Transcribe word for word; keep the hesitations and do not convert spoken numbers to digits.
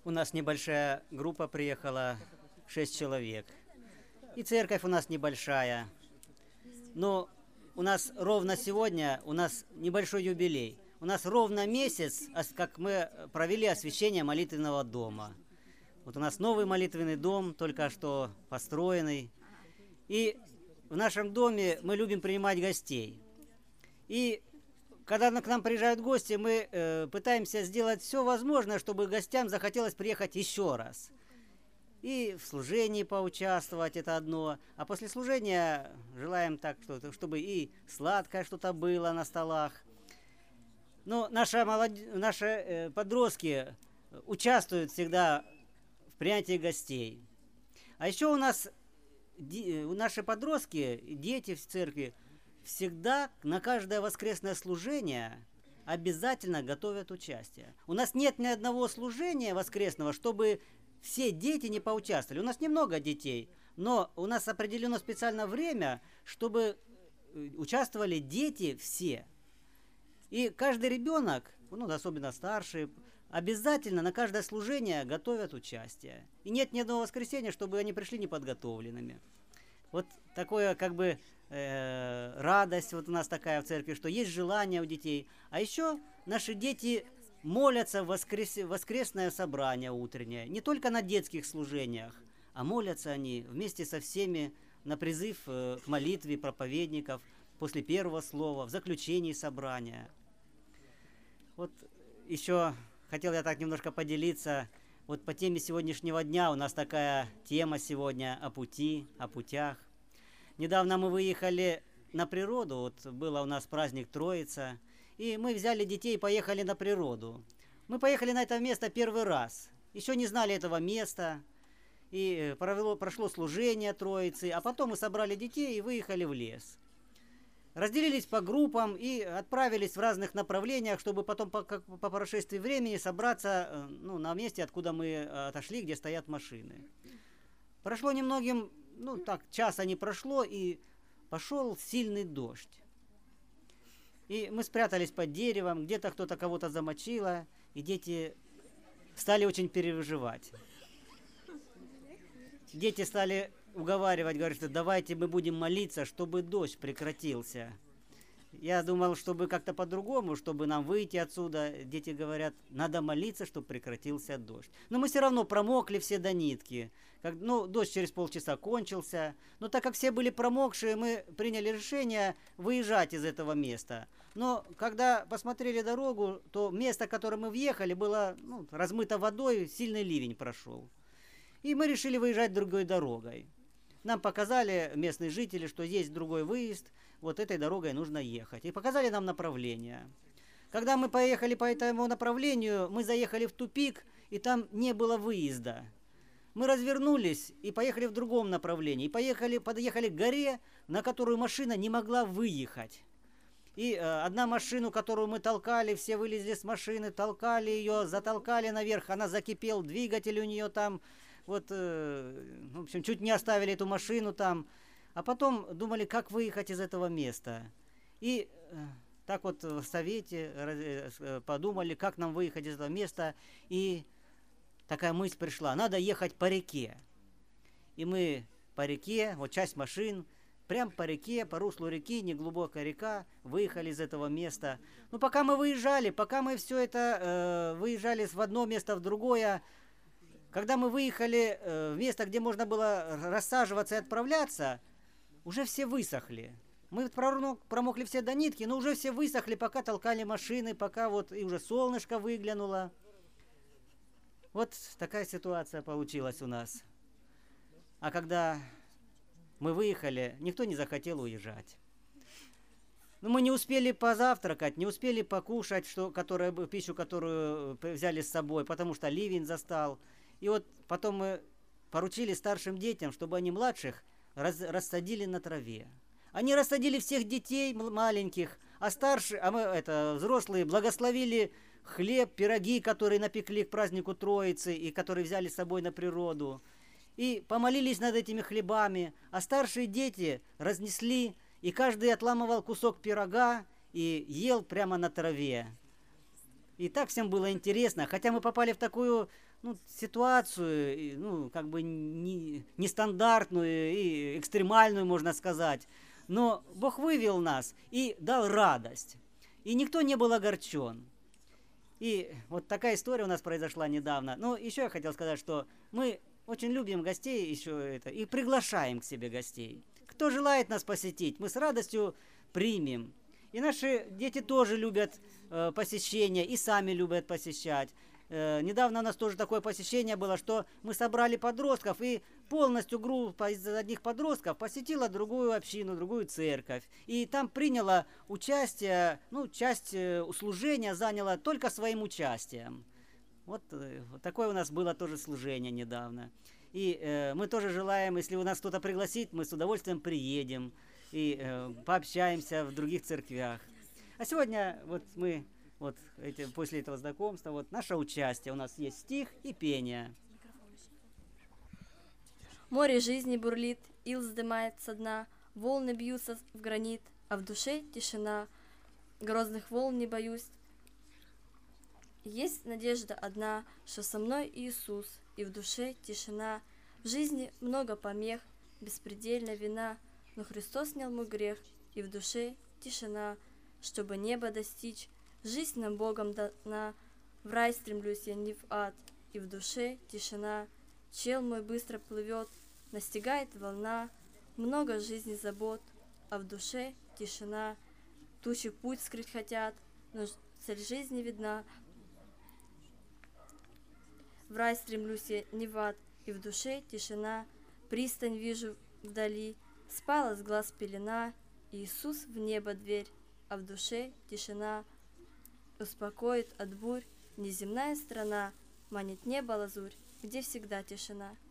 У нас небольшая группа приехала, шесть человек. И церковь у нас небольшая. Но у нас ровно сегодня, у нас небольшой юбилей. У нас ровно месяц, как мы провели освящение молитвенного дома. Вот у нас новый молитвенный дом, только что построенный. И в нашем доме мы любим принимать гостей. И когда к нам приезжают гости, мы э, пытаемся сделать все возможное, чтобы гостям захотелось приехать еще раз. И в служении поучаствовать, это одно. А после служения желаем так, чтобы и сладкое что-то было на столах. Но наши, молод... наши э, подростки участвуют всегда в принятии гостей. А еще у нас ди... наши подростки, дети в церкви, всегда на каждое воскресное служение обязательно готовят участие. У нас нет ни одного служения воскресного, чтобы все дети не поучаствовали. У нас немного детей, но у нас определено специально время, чтобы участвовали дети все. И каждый ребенок, ну, особенно старший, обязательно на каждое служение готовят участие. И нет ни одного воскресенья, чтобы они пришли неподготовленными. Вот такое как бы э, радость вот у нас такая в церкви, что есть желание у детей. А еще наши дети молятся в воскрес... воскресное собрание утреннее. Не только на детских служениях, а молятся они вместе со всеми на призыв э, к молитве проповедников после первого слова, в заключении собрания. Вот еще хотел я так немножко поделиться. Вот по теме сегодняшнего дня у нас такая тема сегодня о пути, о путях. Недавно мы выехали на природу, вот было у нас праздник Троица, и мы взяли детей и поехали на природу. Мы поехали на это место первый раз, еще не знали этого места, и провело, прошло служение Троицы, а потом мы собрали детей и выехали в лес. Разделились по группам и отправились в разных направлениях, чтобы потом по, как, по прошествии времени собраться ну, на месте, откуда мы отошли, где стоят машины. Прошло немногим, ну так, часа не прошло, и пошел сильный дождь. И мы спрятались под деревом, где-то кто-то кого-то замочило, и дети стали очень переживать. Дети стали уговаривать, говорят, что давайте мы будем молиться, чтобы дождь прекратился. Я думал, чтобы как-то по-другому, чтобы нам выйти отсюда. Дети говорят, надо молиться, чтобы прекратился дождь. Но мы все равно промокли все до нитки. Как, ну, дождь через полчаса кончился. Но так как все были промокшие, мы приняли решение выезжать из этого места. Но когда посмотрели дорогу, то место, в которое мы въехали, было ну, размыто водой, сильный ливень прошел. И мы решили выезжать другой дорогой. Нам показали местные жители, что есть другой выезд, вот этой дорогой нужно ехать. И показали нам направление. Когда мы поехали по этому направлению, мы заехали в тупик, и там не было выезда. Мы развернулись и поехали в другом направлении. И поехали, подъехали к горе, на которую машина не могла выехать. И э, одна машину, которую мы толкали, все вылезли с машины, толкали ее, затолкали наверх, она закипел, двигатель у нее там... Вот, э, в общем, чуть не оставили эту машину там, а потом думали, как выехать из этого места. И э, так вот в совете э, подумали, как нам выехать из этого места, и такая мысль пришла, надо ехать по реке. И мы по реке, вот часть машин, прям по реке, по руслу реки, неглубокая река, выехали из этого места. Но пока мы выезжали, пока мы все это э, выезжали в одно место, в другое, когда мы выехали э, в место, где можно было рассаживаться и отправляться, уже все высохли. Мы промокли все до нитки, но уже все высохли, пока толкали машины, пока вот и уже солнышко выглянуло. Вот такая ситуация получилась у нас. А когда мы выехали, никто не захотел уезжать. Но мы не успели позавтракать, не успели покушать, что, которая, пищу, которую взяли с собой, потому что ливень застал. И вот потом мы поручили старшим детям, чтобы они младших раз, рассадили на траве. Они рассадили всех детей маленьких, а старшие, а мы, это, взрослые, благословили хлеб, пироги, которые напекли к празднику Троицы и которые взяли с собой на природу. И помолились над этими хлебами, а старшие дети разнесли, и каждый отламывал кусок пирога и ел прямо на траве. И так всем было интересно, хотя мы попали в такую ну, ситуацию, ну, как бы не, нестандартную и экстремальную, можно сказать. Но Бог вывел нас и дал радость. И никто не был огорчен. И вот такая история у нас произошла недавно. Но еще я хотел сказать, что мы очень любим гостей еще это, и приглашаем к себе гостей. Кто желает нас посетить, мы с радостью примем. И наши дети тоже любят э, посещение, и сами любят посещать. Э, недавно у нас тоже такое посещение было, что мы собрали подростков, и полностью группа из одних подростков посетила другую общину, другую церковь. И там приняла участие, ну, часть э, служения заняла только своим участием. Вот, э, вот такое у нас было тоже служение недавно. И э, мы тоже желаем, если у нас кто-то пригласит, мы с удовольствием приедем и э, пообщаемся в других церквях. А сегодня вот мы, вот эти, после этого знакомства, вот наше участие. У нас есть стих и пение. Море жизни бурлит, ил вздымает со дна, волны бьются в гранит, а в душе тишина. Грозных волн не боюсь. Есть надежда одна, что со мной Иисус, и в душе тишина. В жизни много помех, беспредельная вина, но Христос снял мой грех, и в душе тишина. Чтобы небо достичь, жизнь нам Богом дана, в рай стремлюсь я, не в ад, и в душе тишина. Чел мой быстро плывет, настигает волна, много жизни забот, а в душе тишина. Тучи путь скрыть хотят, но цель жизни видна. В рай стремлюсь я, не в ад, и в душе тишина. Пристань вижу вдали, спала с глаз пелена, Иисус в небо дверь, а в душе тишина. Успокоит от бурь неземная страна, манит небо лазурь, где всегда тишина.